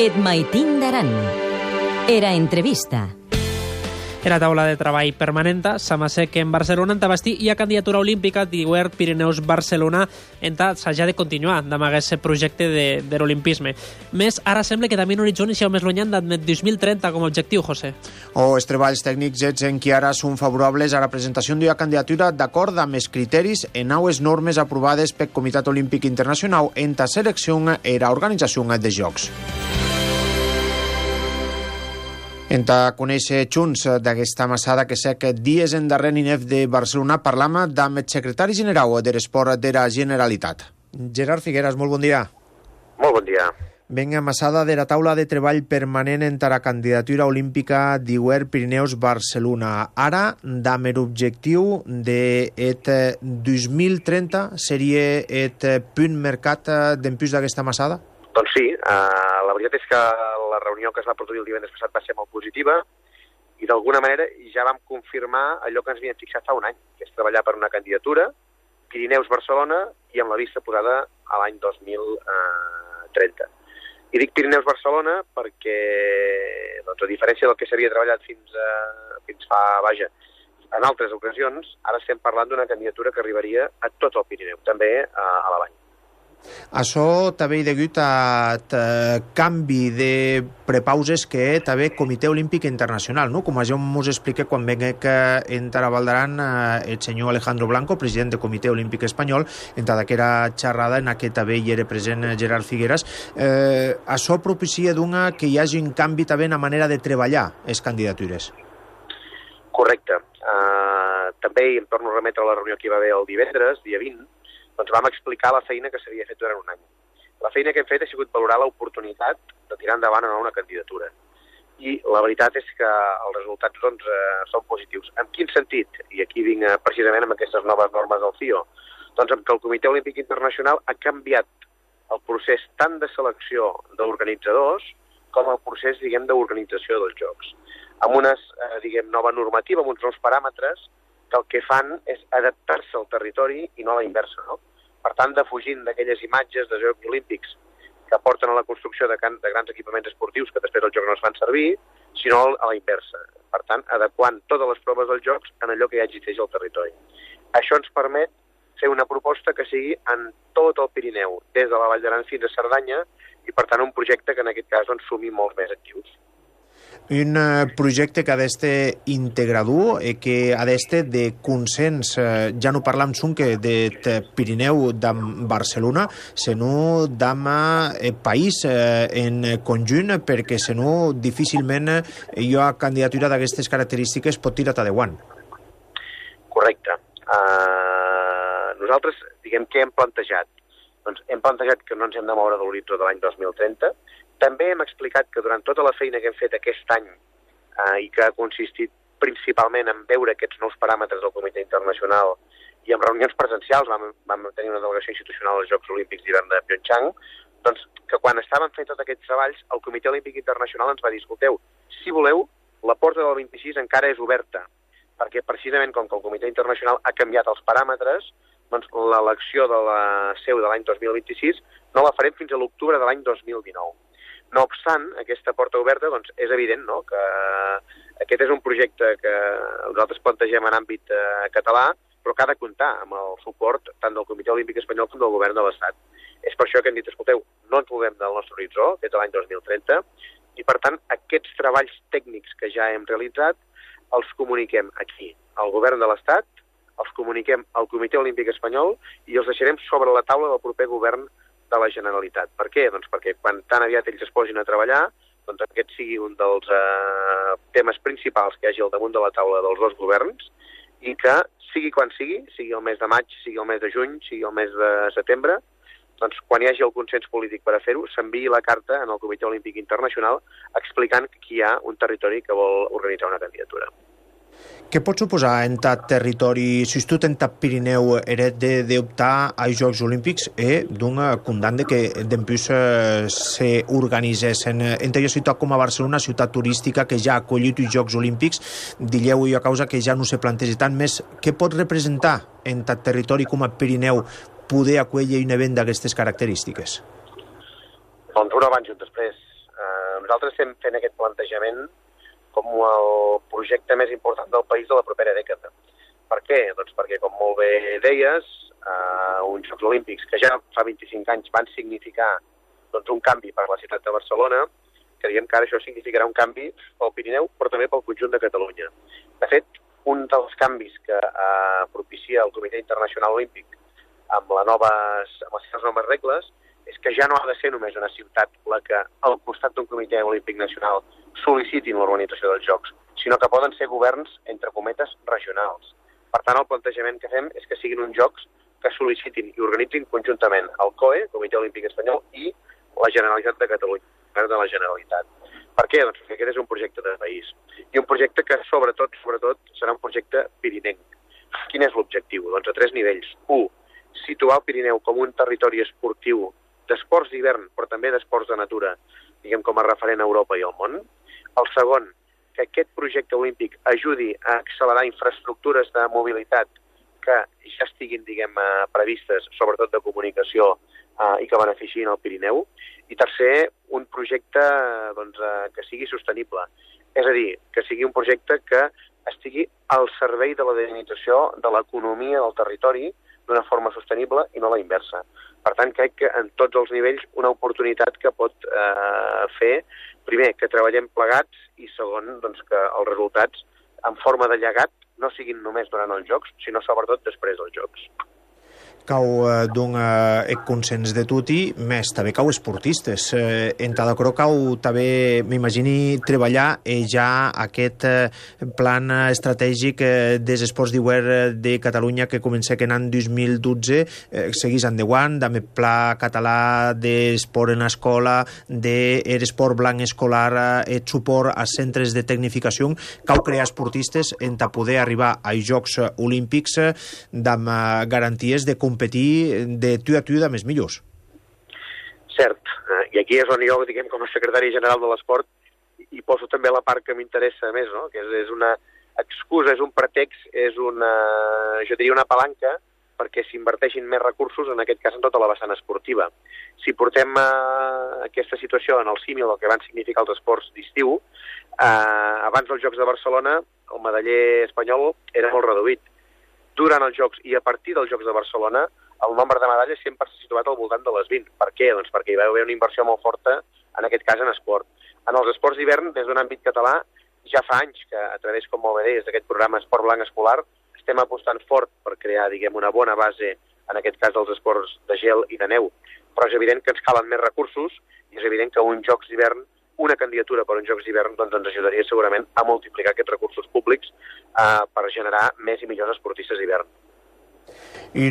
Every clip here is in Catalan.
Et maitin d'Aran. Era entrevista. Era taula de treball permanenta, Samasec en Barcelona, en Tabastí, i a candidatura olímpica d'Iguer Pirineus Barcelona, en s'ha de continuar amb aquest projecte de l'olimpisme. Més, ara sembla que també en horitzó i més lluny d'admet 2030 com a objectiu, José. Els treballs tècnics en qui ara són favorables a la presentació d'una candidatura d'acord amb els criteris en noves normes aprovades pel Comitè Olímpic Internacional en la selecció i l'organització dels Jocs. En conèixer junts d'aquesta massada que sé que dies en darrer INEF de Barcelona parlam amb el secretari general de l'Esport de la Generalitat. Gerard Figueras, molt bon dia. Molt bon dia. Venga, massada de la taula de treball permanent en la candidatura olímpica d'Iguer Pirineus Barcelona. Ara, amb l'objectiu de 2030 seria el punt marcat d'empús d'aquesta massada? Doncs sí, la veritat és que la reunió que es va produir el divendres passat va ser molt positiva i d'alguna manera ja vam confirmar allò que ens havíem fixat fa un any, que és treballar per una candidatura, Pirineus-Barcelona, i amb la vista posada a l'any 2030. I dic Pirineus-Barcelona perquè, doncs, a diferència del que s'havia treballat fins fa, en altres ocasions, ara estem parlant d'una candidatura que arribaria a tot el Pirineu, també a la Vall. Això també hi degut a canvi de prepauses que també el Comitè Olímpic Internacional, no? Com ja ens explica quan venga que entra a Valdaran el senyor Alejandro Blanco, president del Comitè Olímpic Espanyol, entra d'aquesta xerrada en què també hi era present Gerard Figueras. Això propicia que hi hagi un canvi també en la manera de treballar les candidatures. Correcte. També, i em torno a remetre a la reunió que hi va haver el divendres, dia 20, doncs vam explicar la feina que s'havia fet durant un any. La feina que hem fet ha sigut valorar l'oportunitat de tirar endavant una candidatura. I la veritat és que els resultats són positius. En quin sentit? I aquí vinc precisament amb aquestes noves normes del CIO. Doncs amb que el Comitè Olímpic Internacional ha canviat el procés tant de selecció d'organitzadors com el procés, d'organització dels Jocs. Amb una, nova normativa, amb uns nous paràmetres que el que fan és adaptar-se al territori i no a la inversa, no? Per tant, defugint d'aquelles imatges de Jocs Olímpics que porten a la construcció de grans equipaments esportius que després els Jocs no es fan servir, sinó a la inversa. Per tant, adequant totes les proves dels Jocs en allò que ja existeix al territori. Això ens permet fer una proposta que sigui en tot el Pirineu, des de la Vall d'Aran fins a Cerdanya, i per tant un projecte que en aquest cas sumi molts més actius. Un projecte que ha d'estar integrador i que ha d'estar de consens, ja no parlam que de Pirineu de Barcelona, sinó d'ama país en conjunt, perquè sinó difícilment hi ha candidatura d'aquestes característiques pot tirar endavant. Correcte. Nosaltres, què hem plantejat? Doncs hem plantejat que no ens hem de moure de l'horitzó de l'any 2030. També hem explicat que durant tota la feina que hem fet aquest any i que ha consistit principalment en veure aquests nous paràmetres del Comitè Internacional i en reunions presencials, vam tenir una delegació institucional als Jocs Olímpics d'hivern de Pyeongchang, doncs que quan estaven fent tots aquests treballs, el Comitè Olímpic Internacional ens va dir, escolteu, si voleu, la porta del 26 encara és oberta, perquè precisament com que el Comitè Internacional ha canviat els paràmetres, doncs l'elecció de la seu de l'any 2026 no la farem fins a l'octubre de l'any 2019. No obstant, aquesta porta oberta doncs, és evident, no?, que aquest és un projecte que nosaltres plantegem en àmbit català, però que ha de comptar amb el suport tant del Comitè Olímpic Espanyol com del Govern de l'Estat. És per això que hem dit, escolteu, no ens movem del nostre horitzó, que és l'any 2030, i per tant aquests treballs tècnics que ja hem realitzat els comuniquem aquí, al Govern de l'Estat, els comuniquem al Comitè Olímpic Espanyol i els deixarem sobre la taula del proper govern de la Generalitat. Per què? Doncs perquè quan tan aviat ells es posin a treballar, doncs aquest sigui un dels temes principals que hi hagi al damunt de la taula dels dos governs i que sigui quan sigui el mes de maig, sigui el mes de juny, sigui el mes de setembre, doncs quan hi hagi el consens polític per a fer-ho, s'enviï la carta en el Comitè Olímpic Internacional explicant que aquí hi ha un territori que vol organitzar una candidatura. Què pot suposar en tal territori, si tu en tal Pirineu eres d'optar als Jocs Olímpics d'un condamne que d'empús s'organitzessin en una ciutat com a Barcelona, ciutat turística que ja ha acollit els Jocs Olímpics, digueu a causa que ja no se plantegi tant més, què pot representar en tal territori com a Pirineu poder acollir un event d'aquestes característiques? Doncs un abans i un després. nosaltres estem fent aquest plantejament com el projecte més important del país de la propera dècada. Per què? Doncs perquè, com molt bé deies, uns Jocs Olímpics que ja fa 25 anys van significar un canvi per la ciutat de Barcelona, creiem que ara això significarà un canvi pel Pirineu, però també pel conjunt de Catalunya. De fet, un dels canvis que propicia el Comitè Internacional Olímpic amb les seves noves regles és que ja no ha de ser només una ciutat la que, al costat d'un Comitè Olímpic Nacional, sol·licitin l'organització dels Jocs, sinó que poden ser governs, entre cometes, regionals. Per tant, el plantejament que fem és que siguin uns Jocs que sol·licitin i organitzin conjuntament el COE, Comitè Olímpic Espanyol, i la Generalitat de Catalunya, el govern de la Generalitat. Per què? Doncs perquè aquest és un projecte de país. I un projecte que, sobretot, serà un projecte pirinenc. Quin és l'objectiu? Doncs a 3 nivells. 1. Situar el Pirineu com un territori esportiu d'esports d'hivern, però també d'esports de natura, diguem com a referent a Europa i al món. El segon, que aquest projecte olímpic ajudi a accelerar infraestructures de mobilitat que ja estiguin, previstes, sobretot de comunicació, i que beneficiïn el Pirineu. I tercer, un projecte que sigui sostenible. És a dir, que sigui un projecte que estigui al servei de la dinamització de l'economia del territori d'una forma sostenible i no la inversa. Per tant, crec que en tots els nivells una oportunitat que pot fer, primer, que treballem plegats i segon, que els resultats en forma de llegat no siguin només durant els Jocs, sinó sobretot després dels Jocs. Cau d'un consens de tutti, més també cau esportistes. Entada cro cau també, m'imagini, treballar ja aquest plan estratègic dels esports d'hivern de Catalunya que comença en l'any 2012, seguís endavant, amb el pla català d'esport en escola, d'esport blanc escolar, el suport a centres de tecnificació. Cau crear esportistes en poder arribar als Jocs Olímpics amb garanties de competir de tu a tu de més millors. Cert, i aquí és on jo, com a secretari general de l'esport, hi poso també la part que m'interessa més, no? Que és una excusa, és un pretext, és jo diria una palanca perquè s'inverteixin més recursos, en aquest cas en tota la vessant esportiva. Si portem aquesta situació en el símil del que van significar els esports d'estiu, abans dels Jocs de Barcelona el medaller espanyol era molt reduït. Durant els Jocs i a partir dels Jocs de Barcelona, el nombre de medalles sempre s'ha situat al voltant de les 20. Per què? Doncs perquè hi va haver una inversió molt forta, en aquest cas en esport. En els esports d'hivern, des d'un àmbit català, ja fa anys que, a través, com molt bé deies, d'aquest programa Esport Blanc Escolar, estem apostant fort per crear, una bona base, en aquest cas dels esports de gel i de neu. Però és evident que ens calen més recursos i és evident que uns Jocs d'hivern, una candidatura per uns Jocs d'hivern, ens ajudaria segurament a multiplicar aquests recursos públics per generar més i millors esportistes d'hivern. I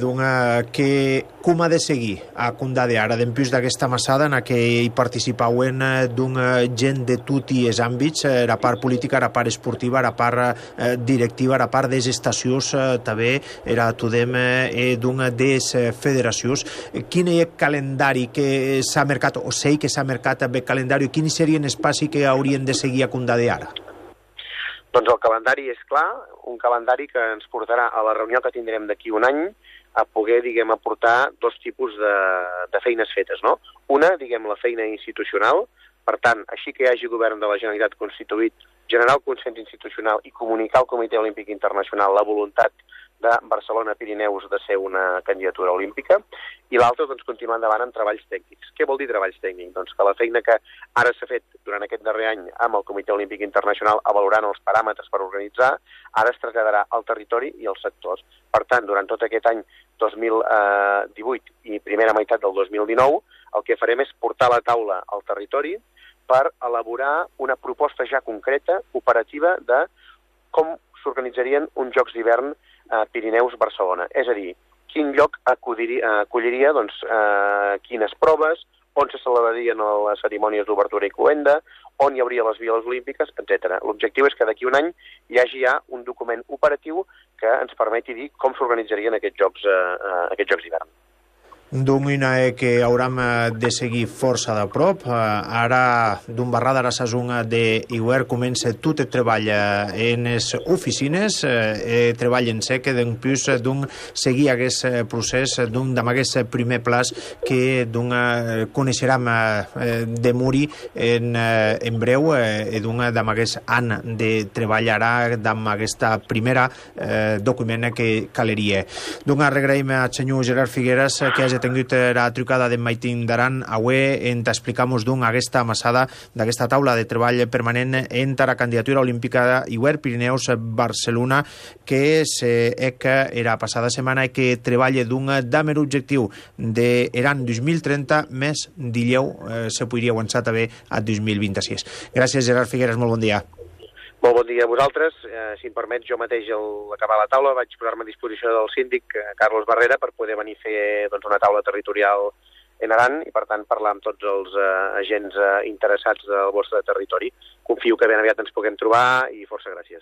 com ha de seguir a Condà de Ara, d'empús d'aquesta massada en què hi participaven gent de tutti els àmbits, la part política, la part esportiva, la part directiva, la part des estacions, també era tudem d'una des federacions. Quin és el calendari que s'ha marcat, o sei que s'ha marcat amb el calendari, quins serien espais que haurien de seguir a Condà de Ara? Doncs el calendari és clar, un calendari que ens portarà a la reunió que tindrem d'aquí un any a poder, aportar 2 tipus de feines fetes, no? Una, la feina institucional, per tant, així que hi hagi govern de la Generalitat constituït, generar el consens institucional i comunicar al Comitè Olímpic Internacional la voluntat de Barcelona-Pirineus de ser una candidatura olímpica, i l'altre, continuar endavant amb treballs tècnics. Què vol dir treballs tècnics? Doncs que la feina que ara s'ha fet durant aquest darrer any amb el Comitè Olímpic Internacional valorant els paràmetres per organitzar, ara es traslladarà al territori i als sectors. Per tant, durant tot aquest any 2018 i primera meitat del 2019, el que farem és portar a la taula al territori per elaborar una proposta ja concreta, operativa, de com s'organitzarien uns Jocs d'hivern Pirineus-Barcelona. És a dir, quin lloc acolliria quines proves, on se celebrarien les cerimònies d'obertura i cloenda, on hi hauria les viles olímpiques, etc. L'objectiu és que d'aquí un any hi hagi ja un document operatiu que ens permeti dir com s'organitzarien aquests jocs d'hivern. Una que hauram de seguir força de prop. Ara, d'un barrada, ara sa zona d'Iguer comença tot el treball en les oficines, treball en sec, d'un plus d'un seguir aquest procés, d'un d'aquest primer plaç que d'un coneixerem de morir en breu, d'un d'aquest any de treball ara, amb aquesta primera document que caleria. D'un agraïm a senyor Gerard Figueras que hagi tingut la trucada d'en Maitín d'Aran. Avui ens explicamos aquesta amassada d'aquesta taula de treball permanent entre la candidatura olímpica Iguer Pirineus Barcelona que era passada setmana i que treballa d'un damer objectiu d'Aran 2030 més d'Illeu se podria avançar també a 2026. Gràcies, Gerard Figueras, molt bon dia. Molt bon dia a vosaltres. Si em permet, jo mateix, al acabar la taula, vaig posar-me a disposició del síndic, Carlos Barrera, per poder venir a fer una taula territorial en Aran i, per tant, parlar amb tots els agents interessats del vostre territori. Confio que ben aviat ens puguem trobar i força gràcies.